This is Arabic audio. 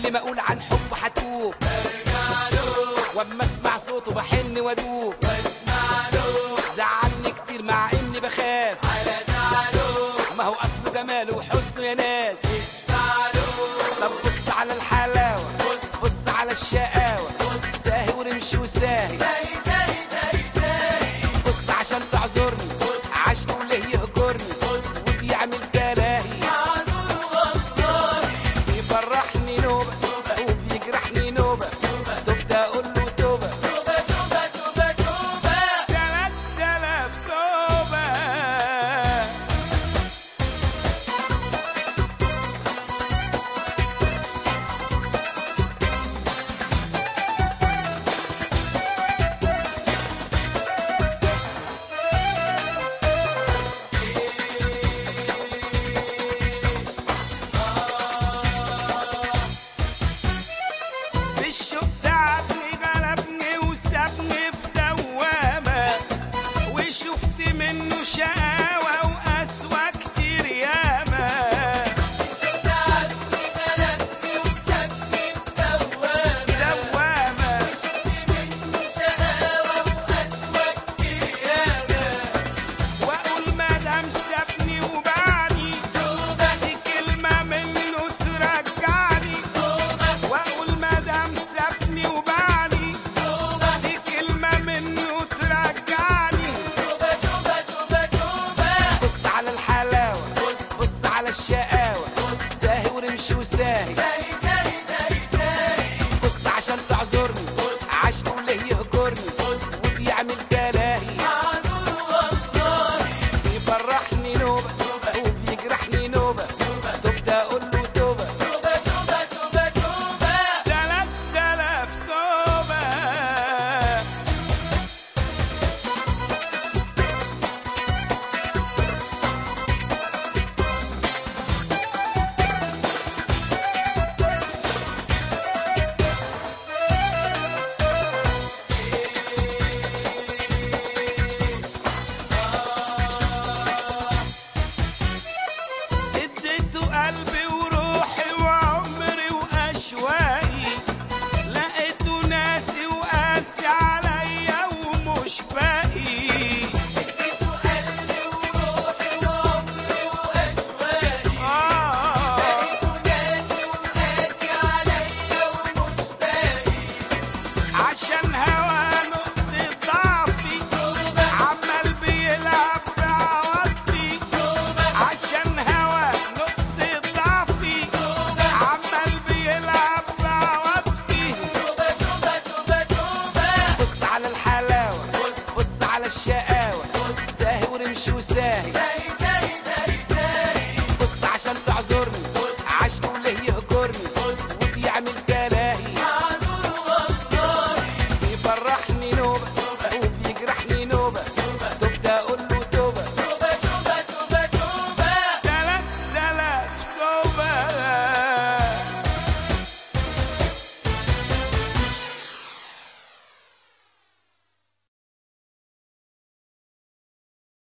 كل ما اقول عن حب هتوب برجع له واما اسمع صوته بحن وادوب واسمع له زعلني كتير مع اني بخاف على زعله ما هو اصله جماله وحسنه يا ناس. اسمع له طب بص على الحلاوه بص على الشقاوه ساهي ورمشي وساهي زي بص عشان تعذرني عشقه وليه يهجرني وبيعمل تلاهي معذور والله بيفرحني نوبه وبيجرحني نوبه تبت اقول له توبه توبة توبة توبة توبة 3000 توبه. الشوق تعبني غلبني وسابني في دوامة وشفت منه شقاوة وقسوة كتير ياما. الشوق تعبني غلبني وسابني في دوامة وشفت منه شقاوة وقسوة كتير ياما. واقول مادام سابني وبعني توبة دي كلمة منه ترجعني. توبة واقول مادام سابني وبعني توبة دي كلمة منه ترجعني. توبة توبة توبة توبة بص على الحلاوة بص على الشقاوة ساهي ورمشي وساهي زي بص عشان تعذرني عشقه وليه يهجرني وبيعمل تلاهي معذور والله بيفرحني نوبة وبيجرحني نوبة تبت اقول له توبة توبة توبة توبة توبة 3000 توبة. اديته قلبي وروحي وعمري واشواقي لقيته ناسي وقاسي عليا ومش باقي. اديته قلبي وروحي وعمري واشواقي آه لقيته ناسي وقاسي عليا ومش باقي. عشان هوا نقطة ضعفي عمال بيلعب بعواطفي. عشان هوا نقطة ضعفي عمال بيلعب بعواطفي. توبة توبة توبة توبة بص على الحلاوة بص على الشقاوة ساهي ورمشي وساهي